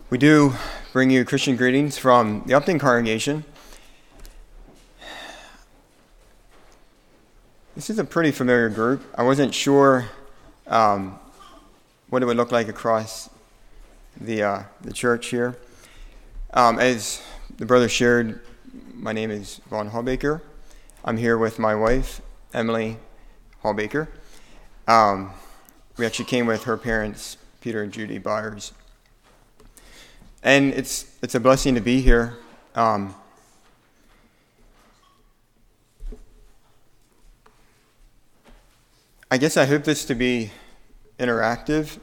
We do bring you Christian greetings from the Upton congregation. This is a pretty familiar group. I wasn't sure what it would look like across the church here. As the brother shared, my name is Vaughn Hallbaker. I'm here with my wife, Emily Hallbaker. We actually came with her parents, Peter and Judy Byers. And it's a blessing to be here. I guess I hope this to be interactive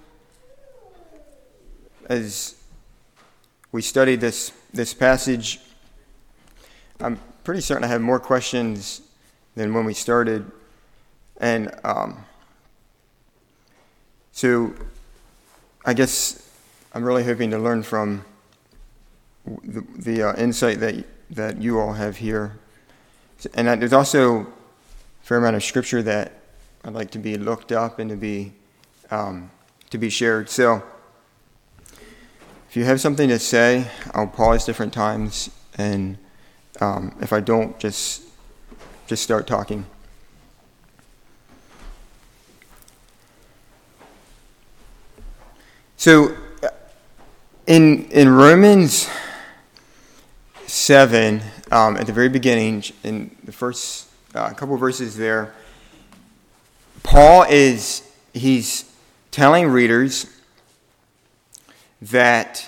as we study this passage. I'm pretty certain I have more questions than when we started. And so I guess I'm really hoping to learn from the insight that you all have here. And there's also a fair amount of scripture that I'd like to be looked up and to be shared. So if you have something to say, I'll pause different times, and if I don't, just start talking. So in Romans 7, at the very beginning, in the first couple verses there, Paul he's telling readers that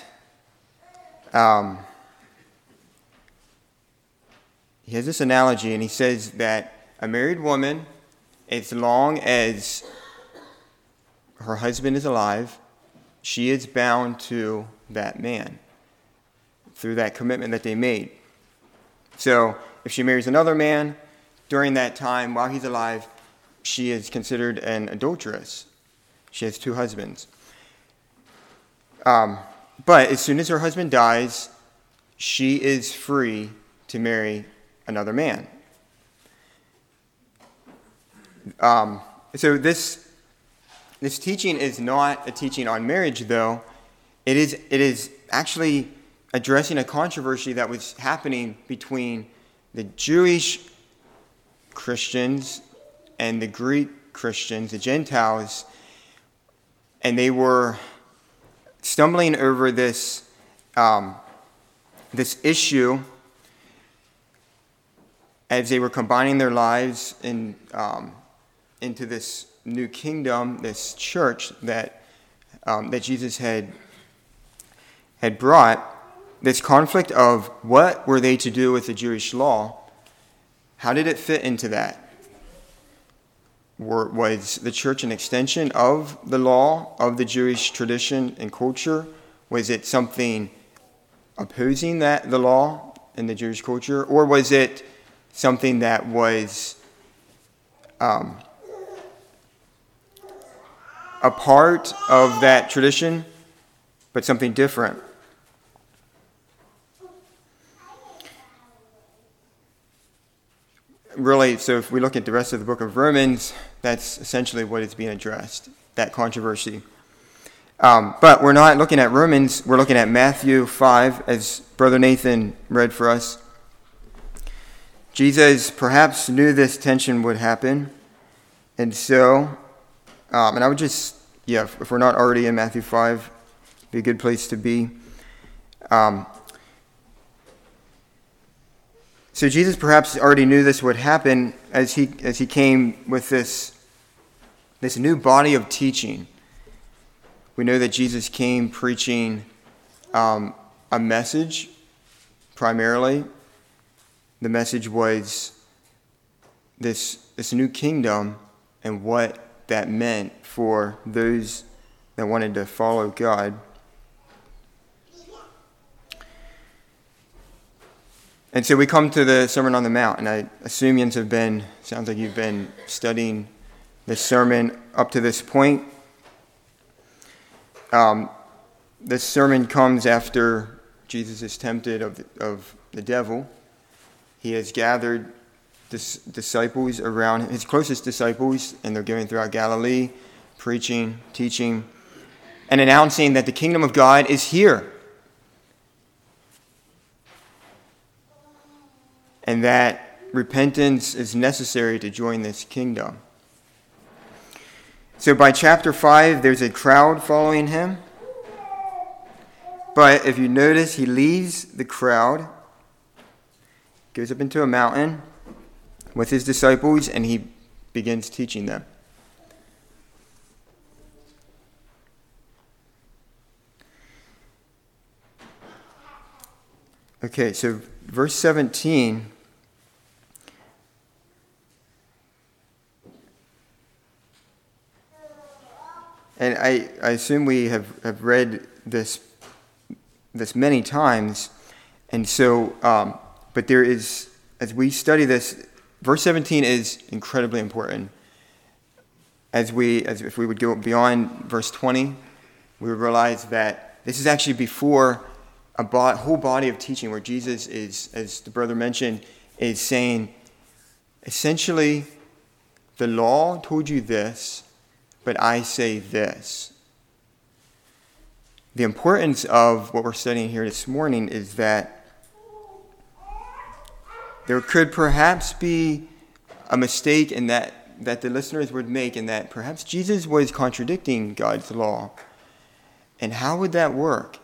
he has this analogy, and he says that a married woman, as long as her husband is alive, she is bound to that man through that commitment that they made. So if she marries another man during that time while he's alive, she is considered an adulteress. She has two husbands. But as soon as her husband dies, she is free to marry another man. So this teaching is not a teaching on marriage, though. It is actually addressing a controversy that was happening between the Jewish Christians and the Greek Christians, the Gentiles, and they were stumbling over this issue as they were combining their lives into this new kingdom, this church that Jesus had brought. This conflict of what were they to do with the Jewish law? How did it fit into that? Was the church an extension of the law, of the Jewish tradition and culture? Was it something opposing the law and the Jewish culture? Or was it something that was a part of that tradition, but something different? Really, so if we look at the rest of the book of Romans, that's essentially what is being addressed, that controversy. But we're not looking at Romans, we're looking at Matthew 5, as Brother Nathan read for us. Jesus perhaps knew this tension would happen, and so, and I would just, if we're not already in Matthew 5, it'd be a good place to be. So Jesus perhaps already knew this would happen as he came with this new body of teaching. We know that Jesus came preaching a message primarily. The message was this new kingdom and what that meant for those that wanted to follow God. And so we come to the Sermon on the Mount, and I assume sounds like you've been studying this sermon up to this point. This sermon comes after Jesus is tempted of the devil. He has gathered disciples around, his closest disciples, and they're going throughout Galilee, preaching, teaching, and announcing that the kingdom of God is here. and that repentance is necessary to join this kingdom. So by chapter 5, there's a crowd following him. But if you notice, he leaves the crowd, goes up into a mountain with his disciples, and he begins teaching them. Okay, so verse 17. And I assume we have read this many times. And so, but there is, as we study this, verse 17 is incredibly important. As if we would go beyond verse 20, we would realize that this is actually before a whole body of teaching where Jesus is, as the brother mentioned, is saying, essentially, the law told you this, but I say this. The importance of what we're studying here this morning is that there could perhaps be a mistake in that the listeners would make, in that perhaps Jesus was contradicting God's law. And how would that work?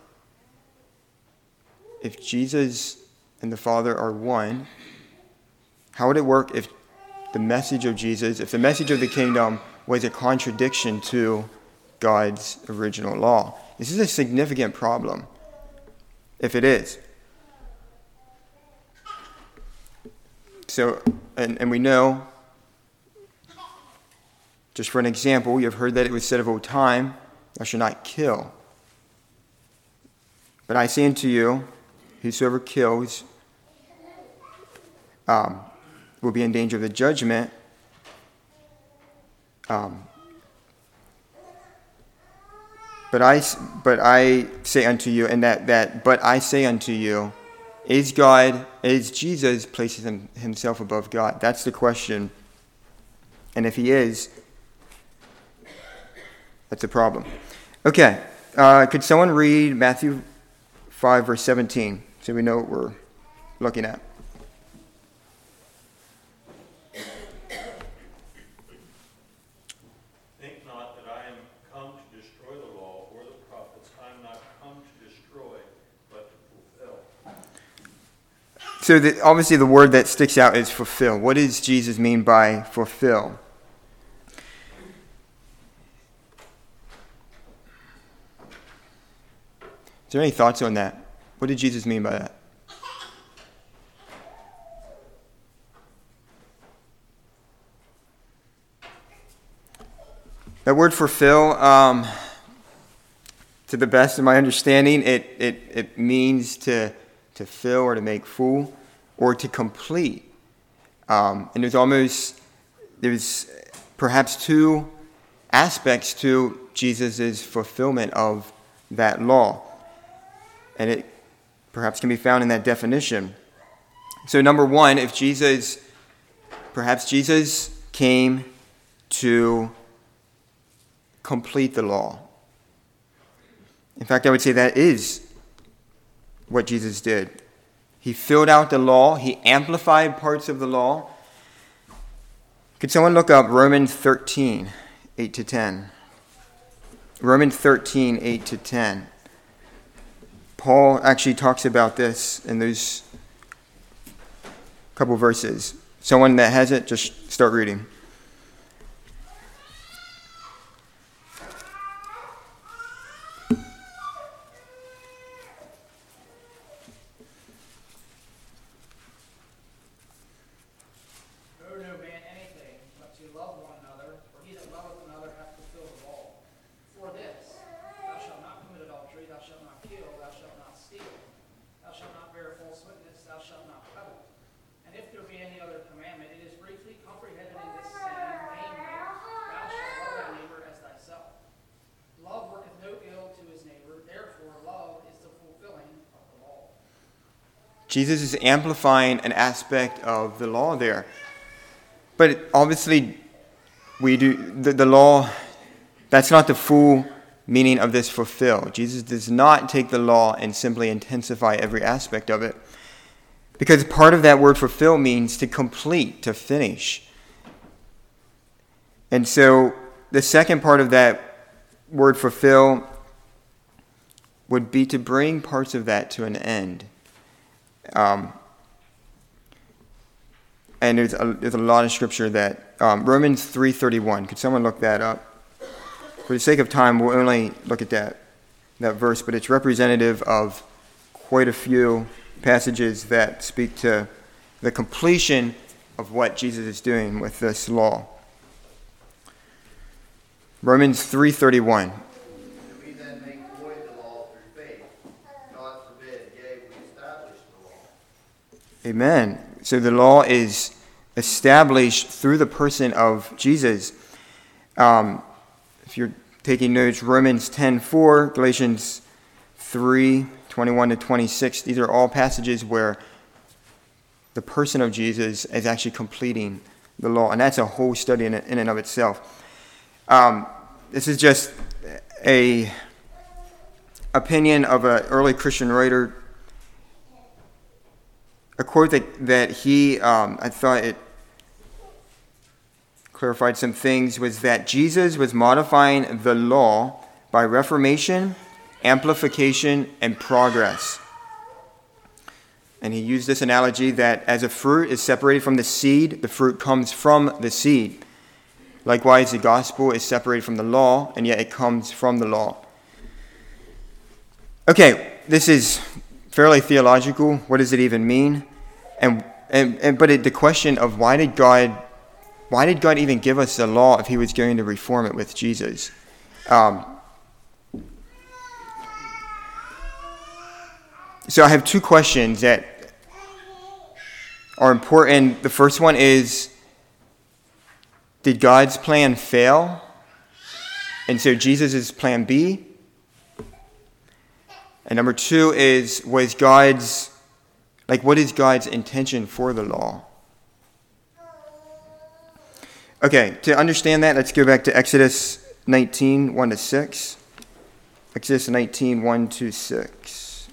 If Jesus and the Father are one, how would it work if the message of Jesus, if the message of the kingdom was a contradiction to God's original law? This is a significant problem, if it is. So, and we know, just for an example, you have heard that it was said of old time, thou shalt not kill. But I say unto you, whosoever kills will be in danger of the judgment. But I say unto you, and but I say unto you, is Jesus places himself above God? That's the question. And if he is, that's a problem. Okay, could someone read Matthew 5, verse 17, so we know what we're looking at? Think not that I am come to destroy the law or the prophets. I am not come to destroy, but to fulfill. So obviously the word that sticks out is fulfill. What does Jesus mean by fulfill? Is there any thoughts on that? What did Jesus mean by that? That word fulfill, to the best of my understanding, it means to fill or to make full or to complete. And there's perhaps two aspects to Jesus' fulfillment of that law. And it perhaps can be found in that definition. So number one, perhaps Jesus came to complete the law. In fact, I would say that is what Jesus did. He filled out the law. He amplified parts of the law. Could someone look up Romans 13, 8 to 10? Romans 13, 8 to 10. Paul actually talks about this in those couple verses. Someone that has it, just start reading. Jesus is amplifying an aspect of the law there. But obviously, we do the law, that's not the full meaning of this fulfill. Jesus does not take the law and simply intensify every aspect of it. Because part of that word fulfill means to complete, to finish. And so the second part of that word fulfill would be to bring parts of that to an end. And there's a lot of scripture that Romans 3:31. Could someone look that up? For the sake of time, we'll only look at that verse, but it's representative of quite a few passages that speak to the completion of what Jesus is doing with this law. Romans 3:31. Do we then make void the law through faith? God forbid, yea, we establish the law. Amen. So the law is established through the person of Jesus. If you're taking notes, Romans 10:4, Galatians 3:21 to 26, these are all passages where the person of Jesus is actually completing the law. And that's a whole study in and of itself. This is just a opinion of an early Christian writer. A quote that he, I thought it clarified some things, was that Jesus was modifying the law by reformation, amplification, and progress. And he used this analogy that as a fruit is separated from the seed, the fruit comes from the seed. Likewise, the gospel is separated from the law, and yet it comes from the law. Okay, this is fairly theological. What does it even mean? But the question of why did God even give us the law if he was going to reform it with Jesus? So I have two questions that are important. The first one is, did God's plan fail? And so Jesus is plan B. And number two is, what is God's intention for the law? Okay, to understand that, let's go back to Exodus 19, 1 to 6. Exodus 19, 1 to 6.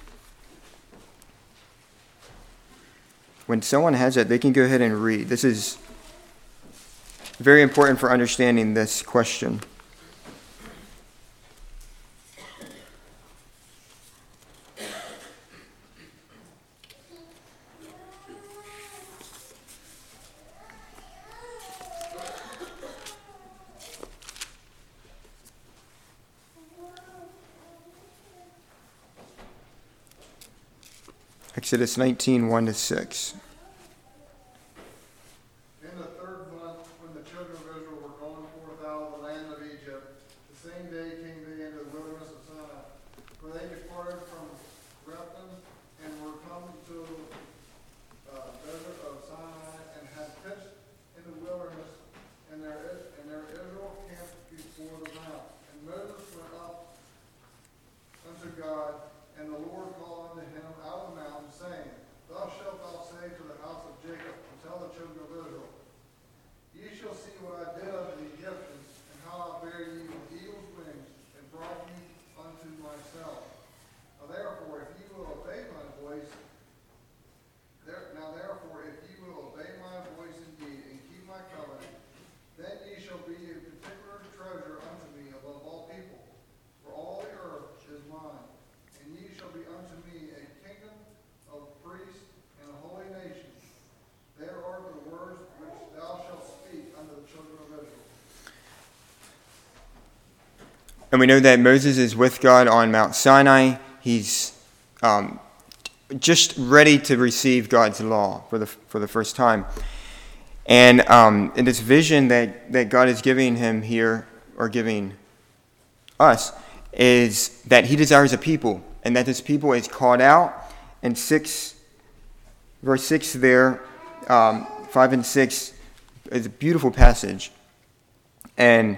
When someone has it, they can go ahead and read. This is very important for understanding this question. Exodus 19, 1 to 6. In the third month, when the children of Israel were gone forth out of the land of Egypt, the same day came they into the wilderness of Sinai. For they departed from Rephidim and were come to the desert of Sinai, and had pitched in the wilderness, and their Israel camped before the mount. And Moses went up unto God, and the Lord called unto him out of the mountain, saying, Thus shalt thou say to the house of Jacob, and tell the children of Israel, Ye shall see what I did unto the Egyptians, and how I bare ye with eagle's wings, and brought ye unto myself. Now therefore, if ye will obey my voice, indeed, and keep my covenant, then ye shall be a particular treasure unto me above all people, for all the earth is mine. And ye shall be unto me a kingdom of priests and a holy nation. There are the words which thou shalt speak unto the children of Israel. And we know that Moses is with God on Mount Sinai. He's just ready to receive God's law for the first time. And in this vision that God is giving him here, or giving us, is that he desires a people, and that this people is called out. And verse 6 there, 5 and 6 is a beautiful passage. And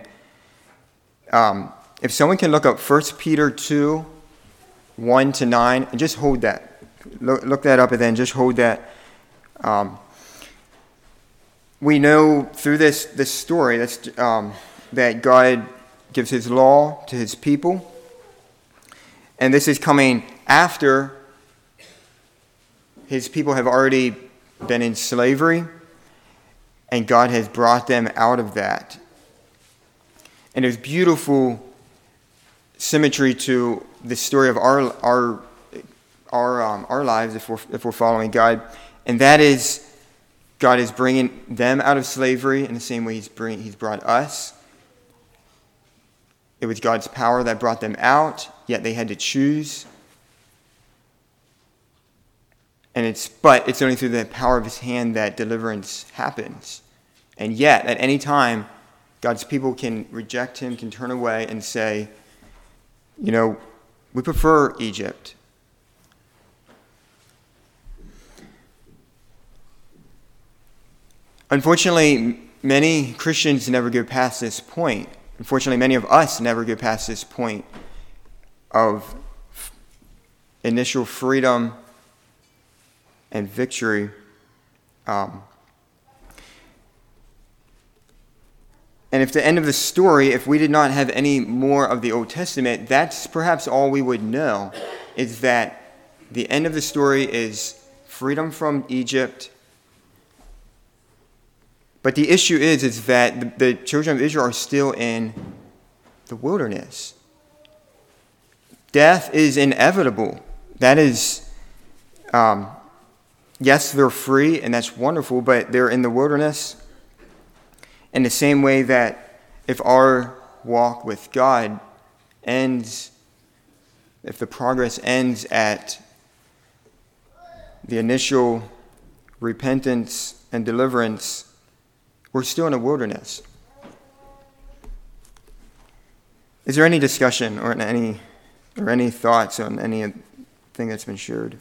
if someone can look up 1 Peter 2, 1 to 9, and just hold that. Look that up and then just hold that. We know through this story that God gives his law to his people. And this is coming after his people have already been in slavery, and God has brought them out of that. And there's beautiful symmetry to the story of our lives if we're following God, and that is God is bringing them out of slavery in the same way He's brought us. It was God's power that brought them out, yet they had to choose. But it's only through the power of His hand that deliverance happens. And yet, at any time, God's people can reject Him, can turn away and say, we prefer Egypt. Unfortunately, many Christians never go past this point. Unfortunately, many of us never go past this point of initial freedom and victory. And if the end of the story, if we did not have any more of the Old Testament, that's perhaps all we would know, is that the end of the story is freedom from Egypt. But the issue is that the children of Israel are still in the wilderness. Death is inevitable. That is, yes, they're free, and that's wonderful, but they're in the wilderness. In the same way that if our walk with God ends, if the progress ends at the initial repentance and deliverance, we're still in a wilderness. Is there any discussion or any thoughts on anything that's been shared?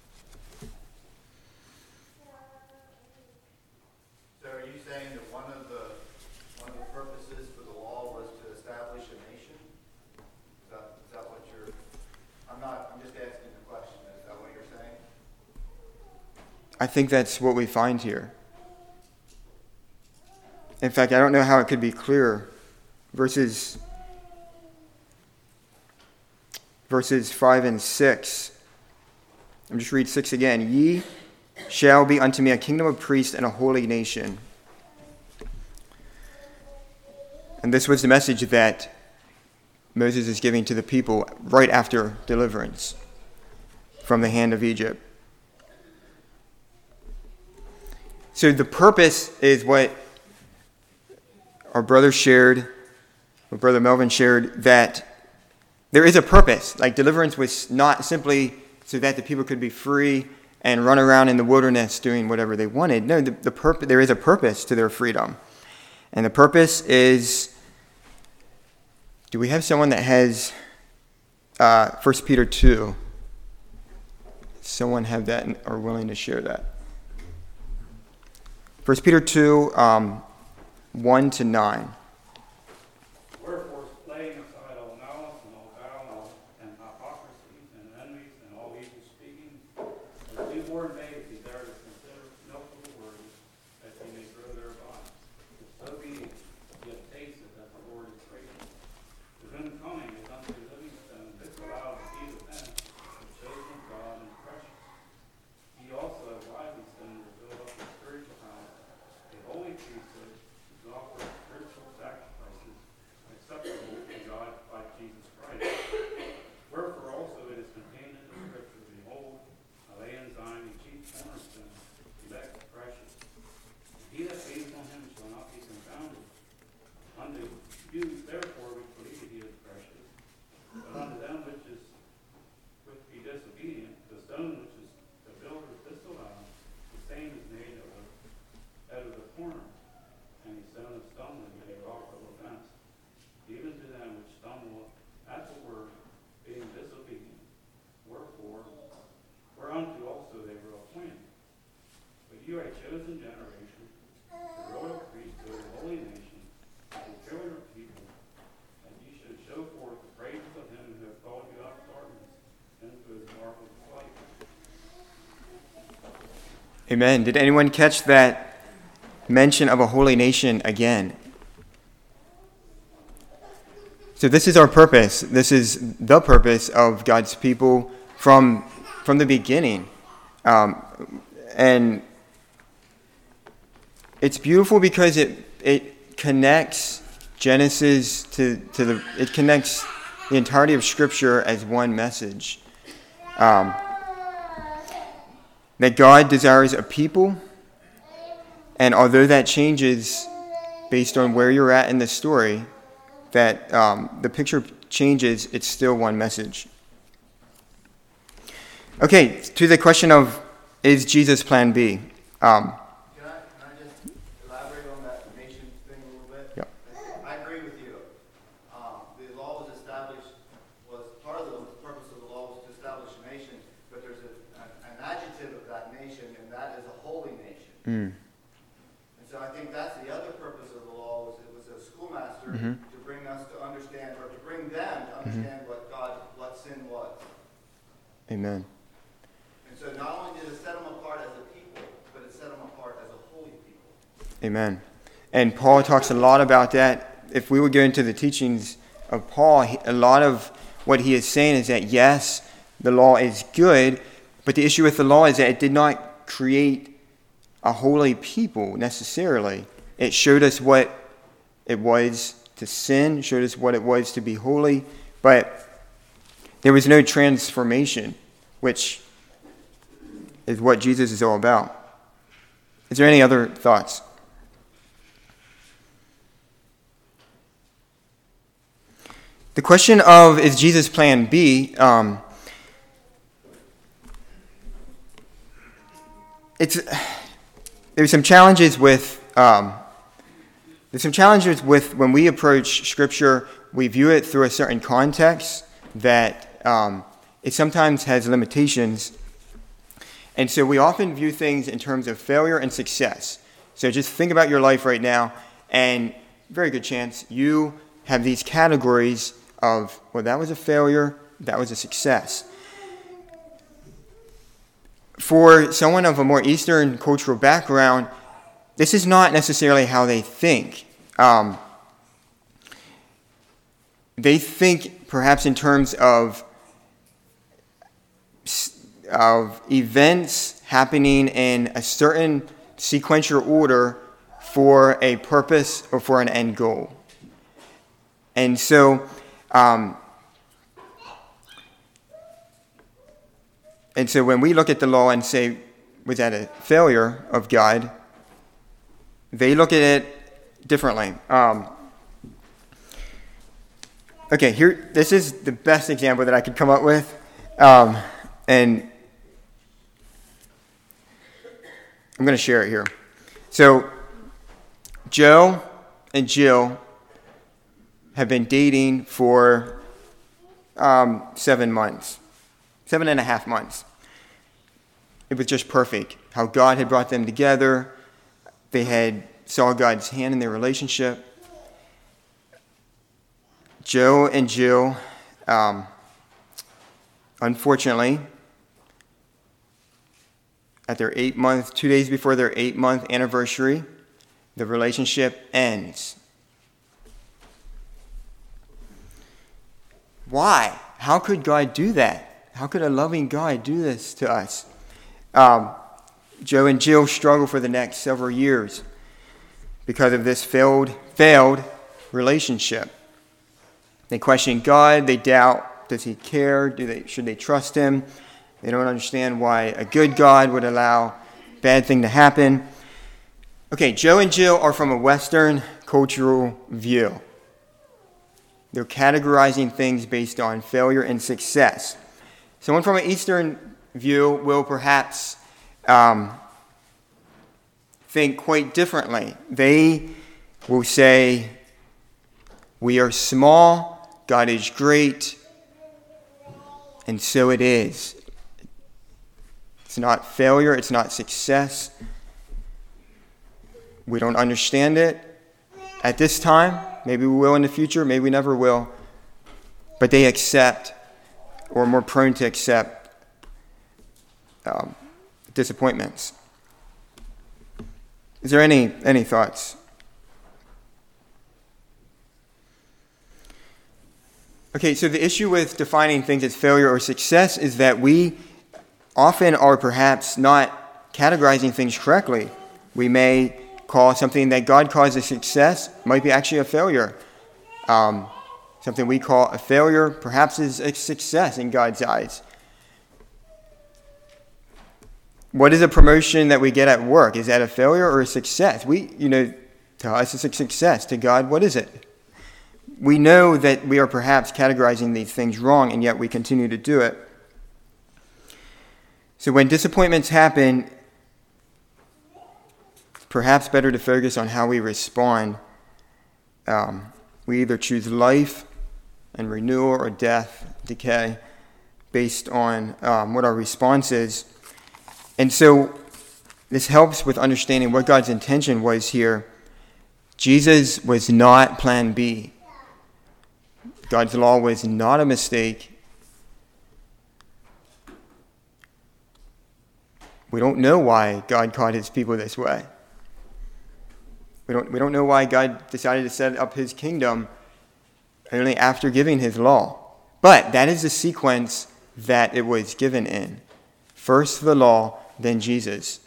So are you saying that one of the purposes for the law was to establish a nation? Is that what you're... I'm just asking the question. Is that what you're saying? I think that's what we find here. In fact, I don't know how it could be clearer. Verses 5 and 6. I'll just read 6 again. Ye shall be unto me a kingdom of priests and a holy nation. And this was the message that Moses is giving to the people right after deliverance from the hand of Egypt. So the purpose is what our brother shared, what Brother Melvin shared, that there is a purpose. Like, deliverance was not simply so that the people could be free and run around in the wilderness doing whatever they wanted. No, there is a purpose to their freedom. And the purpose is, do we have someone that has 1 Peter 2? Someone have that and are willing to share that? 1 Peter 2, 1 to 9. Wherefore, laying aside all malice and all guile and hypocrisies and envies and all evil speaking, as newborn babes desire to consider milk of the word, that they may grow thereby. So be it, ye have tasted that the Lord is gracious. To whom coming is unto the living stone, disallowed to be with them, the chosen of God and precious. Ye also have lively stones to build up the spiritual house, a holy priesthood, to offer spiritual sacrifices acceptable to God by Jesus Christ. Wherefore also it is contained in the Scripture, behold, I lay in Zion a chief cornerstone, elect precious. He that believes on him shall not be confounded. Unto you therefore which believe he is precious, but unto them which be disobedient, the stone which is the builders disallowed, the same is made out of the corner, and a stone of stumbling, and a rock of offense, even to them which stumble at the word, being disobedient. Wherefore, whereunto also they were appointed. But you are a chosen generation, a royal priesthood, a holy nation, a peculiar people, that ye should show forth the praises of him who hath called you out of darkness into his marvelous light. Amen. Did anyone catch that mention of a holy nation again? So this is our purpose. This is the purpose of God's people from the beginning. And it's beautiful because it connects Genesis it connects the entirety of Scripture as one message. That God desires a people, and although that changes based on where you're at in the story, that the picture changes, it's still one message. Okay, to the question of, is Jesus plan B? Can I just elaborate on that nation thing a little bit? Yeah. I agree with you. The law was established, part of the purpose of the law was to establish a nation, but there's an adjective of that nation, and that is a holy nation. And so I think that's the other purpose of the law, was it was a schoolmaster to bring us to understand, or to bring them to understand what sin was. Amen. And so not only did it set them apart as a people, but it set them apart as a holy people. Amen. And Paul talks a lot about that. If we would go into the teachings of Paul, a lot of what he is saying is that, yes, the law is good, but the issue with the law is that it did not create a holy people necessarily. It showed us what it was to sin, showed us what it was to be holy, but there was no transformation, which is what Jesus is all about. Is there any other thoughts? The question of, is Jesus plan B, there's some challenges with when we approach Scripture, we view it through a certain context that it sometimes has limitations. And so we often view things in terms of failure and success. So just think about your life right now, and very good chance you have these categories of, well, that was a failure, that was a success. For someone of a more Eastern cultural background, this is not necessarily how they think. They think perhaps in terms of events happening in a certain sequential order for a purpose or for an end goal. And so, when we look at the law and say, was that a failure of God, they look at it differently. Okay, here, this is the best example that I could come up with. And I'm going to share it here. So, Joe and Jill have been dating for 7 months. 7.5 months. It was just perfect. How God had brought them together. They had saw God's hand in their relationship. Joe and Jill, unfortunately, at their 2 days before their 8-month anniversary, the relationship ends. Why? How could God do that? How could a loving God do this to us? Joe and Jill struggle for the next several years because of this failed relationship. They question God. They doubt, does he care? Should they trust him? They don't understand why a good God would allow bad thing to happen. Okay, Joe and Jill are from a Western cultural view. They're categorizing things based on failure and success. Someone from an Eastern view will perhaps think quite differently. They will say, we are small, God is great, and so it is. It's not failure, it's not success. We don't understand it at this time. Maybe we will in the future, maybe we never will. But they accept, or are more prone to accept, disappointments. Is there any thoughts? Okay, so the issue with defining things as failure or success is that we often are perhaps not categorizing things correctly. We may call something that God calls a success might be actually a failure. Something we call a failure perhaps is a success in God's eyes. What is a promotion that we get at work? Is that a failure or a success? To us it's a success. To God, what is it? We know that we are perhaps categorizing these things wrong, and yet we continue to do it. So when disappointments happen, it's perhaps better to focus on how we respond. We either choose life and renewal or death, decay, based on what our response is. And so this helps with understanding what God's intention was here. Jesus was not plan B. God's law was not a mistake. We don't know why God called his people this way. We don't know why God decided to set up his kingdom only after giving his law. But that is the sequence that it was given in. First the law, then Jesus.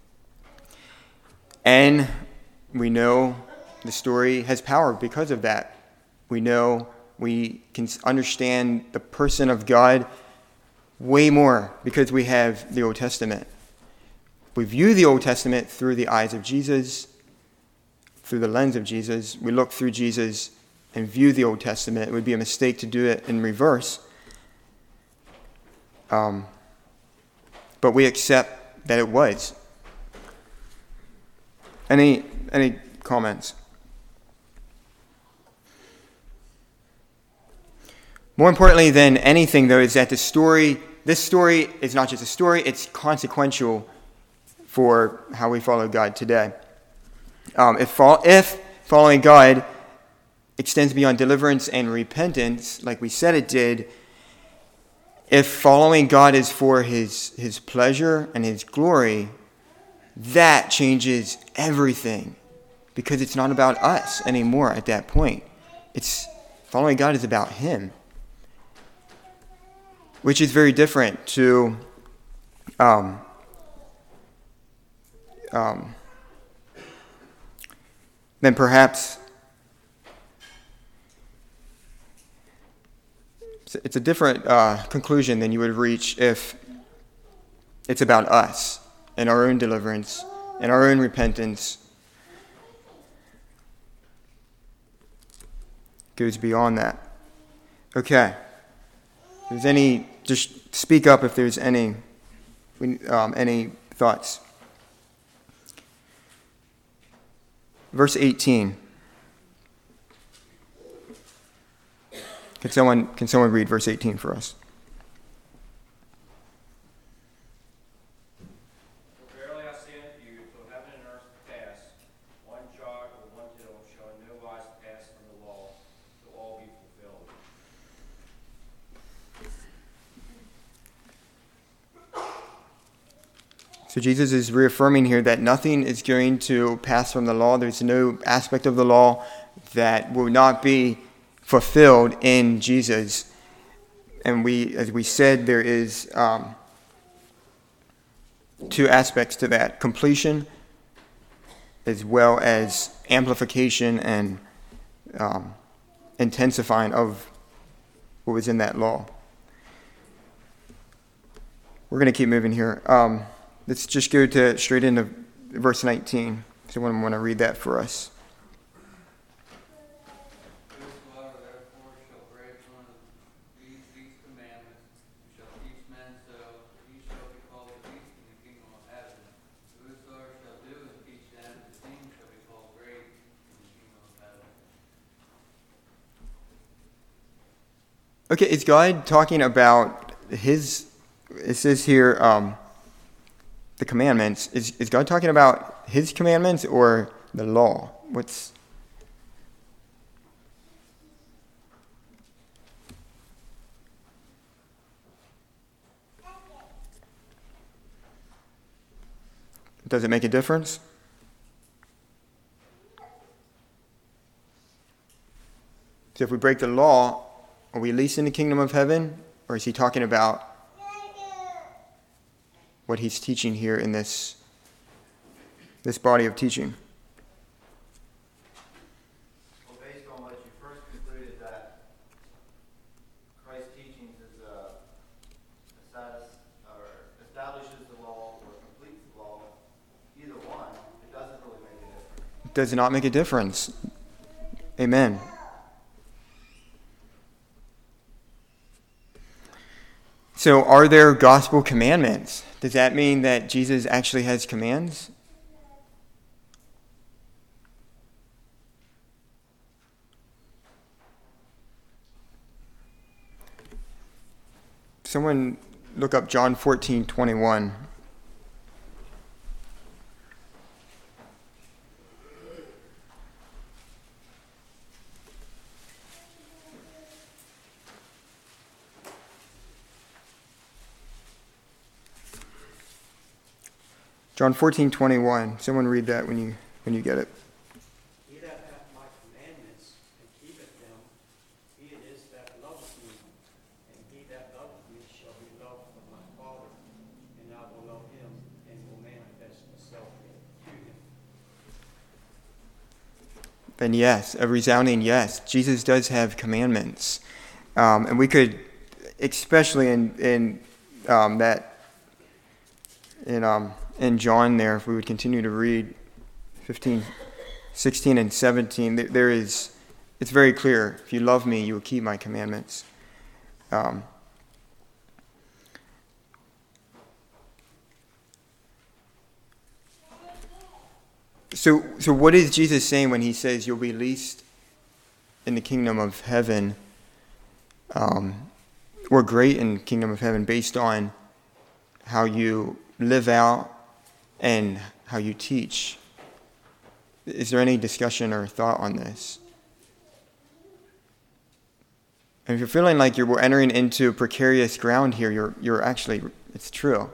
And we know the story has power because of that. We know we can understand the person of God way more because we have the Old Testament. We view the Old Testament through the eyes of Jesus, through the lens of Jesus. We look through Jesus and view the Old Testament. It would be a mistake to do it in reverse. But we accept that it was. Any comments? More importantly than anything, though, is that this story is not just a story, it's consequential for how we follow God today. If following God extends beyond deliverance and repentance, like we said it did, if following God is for his pleasure and his glory, that changes everything, because it's not about us anymore at that point. Following God is about him, which is very different to than perhaps it's a different conclusion than you would reach if it's about us and our own deliverance and our own repentance. Goes beyond that. Okay. If there's any, just speak up if there's any thoughts. Verse 18. Can someone read verse 18 for us? Verily I say unto you, till heaven and earth pass, one jot or one tittle shall in no wise pass from the law, till all be fulfilled. So Jesus is reaffirming here that nothing is going to pass from the law. There's no aspect of the law that will not be fulfilled in Jesus. And as we said, there is two aspects to that: completion as well as amplification and intensifying of what was in that law. We're going to keep moving here. Let's just go straight into verse 19. Someone want to read that for us? Whosoever therefore shall break one of these least commandments, shall teach men so, he shall be called the least in the kingdom of heaven. Whosoever shall do and teach them, the same shall be called great in the kingdom of heaven. Okay, is God talking about it says here, the commandments? Is God talking about his commandments or the law? Does it make a difference? So if we break the law, are we least in the kingdom of heaven? Or is he talking about what he's teaching here in this body of teaching. Well, based on what you first concluded that Christ's teachings establishes the law or completes the law, either one, it doesn't really make a difference. It does not make a difference. Amen. So are there gospel commandments? Does that mean that Jesus actually has commands? Someone look up John 14:21. John 14:21. Someone read that when you get it. He that hath my commandments and keepeth them, he it is that loveth me. And he that loveth me shall be loved of my Father, and I will love him, and will manifest myself to him. Then yes, a resounding yes. Jesus does have commandments. And we could, especially in John there, if we would continue to read 15, 16, and 17, it's very clear. If you love me, you will keep my commandments. So what is Jesus saying when he says you'll be least in the kingdom of heaven, or great in the kingdom of heaven, based on how you live out and how you teach? Is there any discussion or thought on this? And if you're feeling like we're entering into precarious ground here, you're actually, it's true.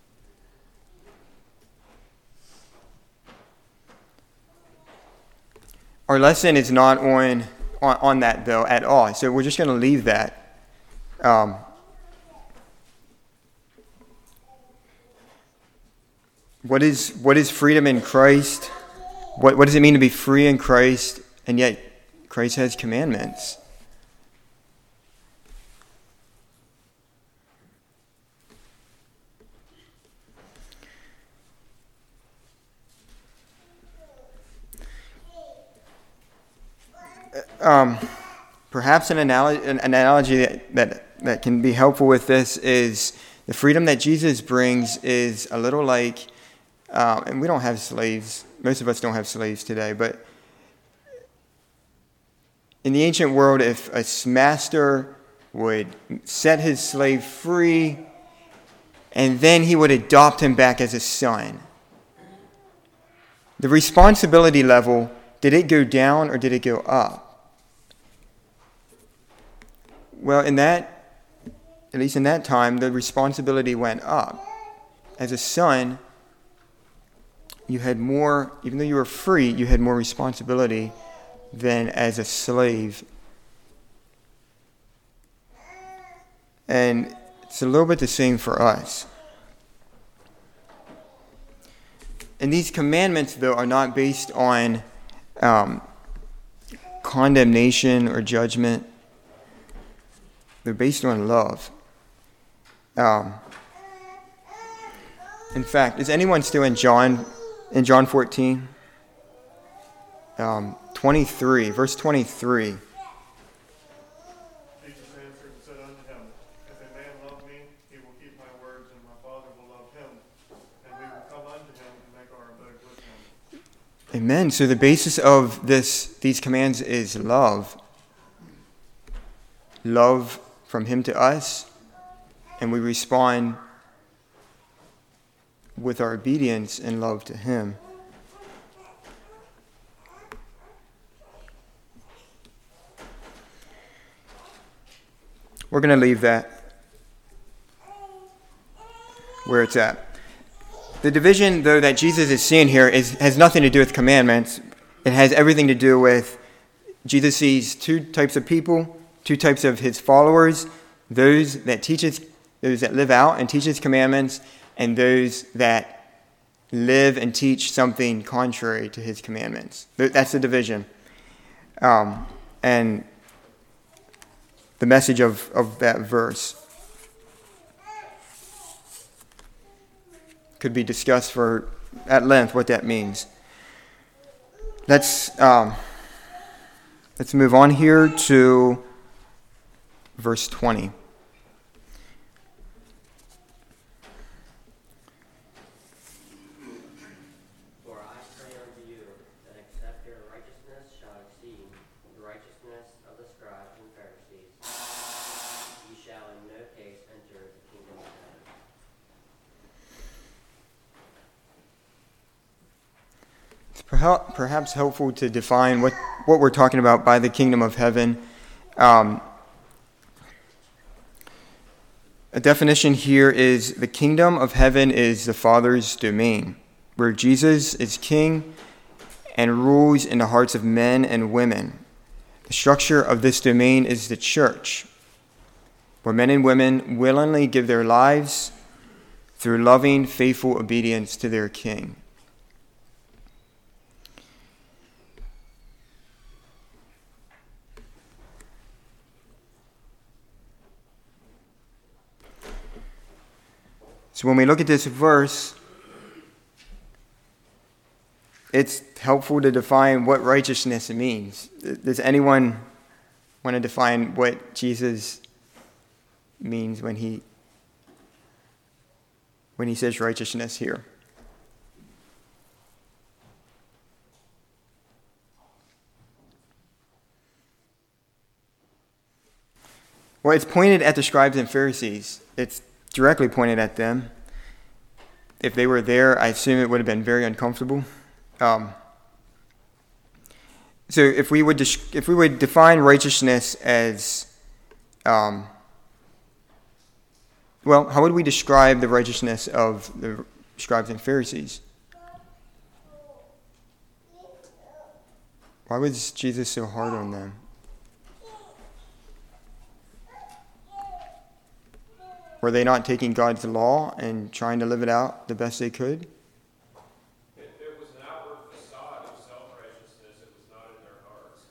Our lesson is not on that, though, at all. So we're just going to leave that. What is freedom in Christ? What does it mean to be free in Christ? And yet Christ has commandments. Perhaps an analogy that can be helpful with this is the freedom that Jesus brings is a little like, and we don't have slaves. Most of us don't have slaves today, but in the ancient world, if a master would set his slave free, and then he would adopt him back as a son, the responsibility level, did it go down or did it go up? Well, at least in that time, the responsibility went up. As a son, you had more, even though you were free, you had more responsibility than as a slave. And it's a little bit the same for us. And these commandments, though, are not based on condemnation or judgment. They're based on love. In fact, is anyone still in John 14? 23, verse 23. Jesus answered and said unto him, If a man love me, he will keep my words, and my Father will love him, and we will come unto him and make our abode with him. Amen. So the basis of these commands is love. Love from him to us, and we respond with our obedience and love to him. We're going to leave that where it's at. The division, though, that Jesus is seeing here has nothing to do with commandments. It has everything to do with Jesus sees two types of people, two types of his followers, those that live out and teach his commandments, and those that live and teach something contrary to his commandments. That's the division. And the message of that verse could be discussed at length what that means. Let's move on here to verse 20. For I say unto you, that except your righteousness shall exceed the righteousness of the scribes and Pharisees, ye shall in no case enter the kingdom of heaven. It's perhaps helpful to define what we're talking about by the kingdom of heaven. A definition here is the kingdom of heaven is the Father's domain, where Jesus is king and rules in the hearts of men and women. The structure of this domain is the church, where men and women willingly give their lives through loving, faithful obedience to their king. So when we look at this verse, it's helpful to define what righteousness means. Does anyone want to define what Jesus means when he says righteousness here? Well, it's pointed at the scribes and Pharisees. It's directly pointed at them. If they were there, I assume it would have been very uncomfortable. So if we would define righteousness as, how would we describe the righteousness of the scribes and Pharisees? Why was Jesus so hard on them? Were they not taking God's law and trying to live it out the best they could? It was an outward facade of self-righteousness. It was not in their hearts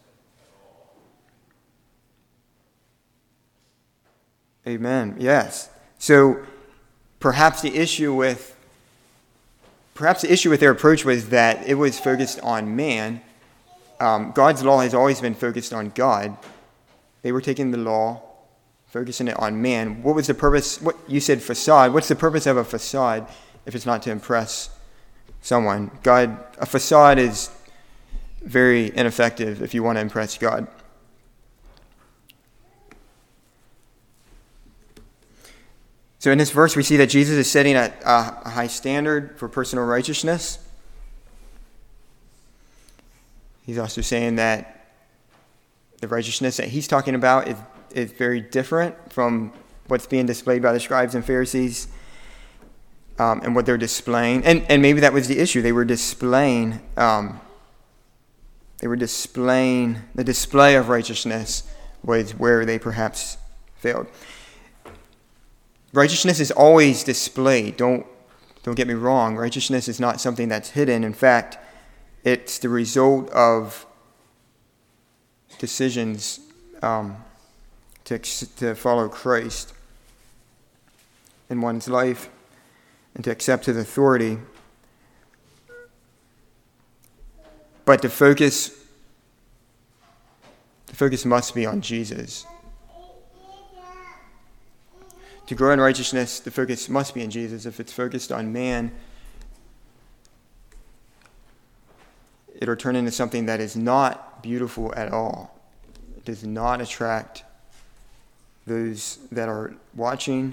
at all. Amen. Yes. So perhaps the issue with their approach was that it was focused on man. God's law has always been focused on God. They were taking the law, focusing it on man. What was the purpose? What you said facade. What's the purpose of a facade if it's not to impress someone? A facade is very ineffective if you want to impress God. So in this verse, we see that Jesus is setting a high standard for personal righteousness. He's also saying that the righteousness that he's talking about is very different from what's being displayed by the scribes and Pharisees and what they're displaying. And maybe that was the issue. They were displaying the display of righteousness was where they perhaps failed. Righteousness is always displayed. Don't get me wrong. Righteousness is not something that's hidden. In fact, it's the result of decisions to follow Christ in one's life and to accept his authority. But the focus must be on Jesus. To grow in righteousness, the focus must be on Jesus. If it's focused on man, it'll turn into something that is not beautiful at all. It does not attract those that are watching.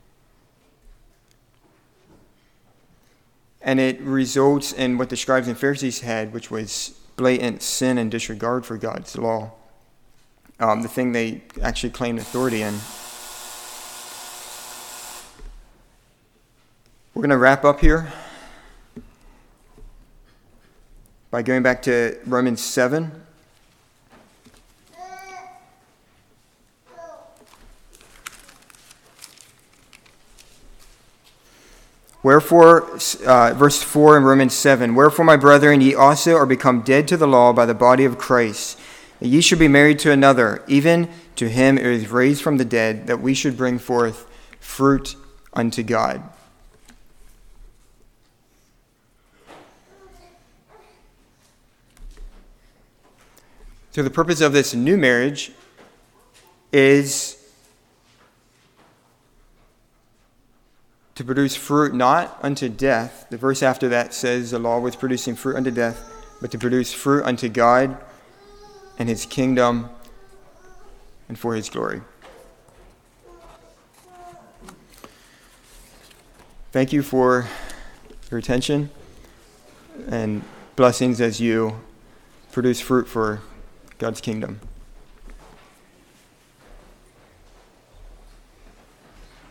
And it results in what the scribes and Pharisees had, which was blatant sin and disregard for God's law. The thing they actually claimed authority in. We're going to wrap up here by going back to Romans 7. Wherefore, verse 4 in Romans 7, wherefore, my brethren, ye also are become dead to the law by the body of Christ, that ye should be married to another, even to him who is raised from the dead, that we should bring forth fruit unto God. So the purpose of this new marriage is to produce fruit not unto death. The verse after that says the law was producing fruit unto death, but to produce fruit unto God and his kingdom and for his glory. Thank you for your attention, and blessings as you produce fruit for God's kingdom.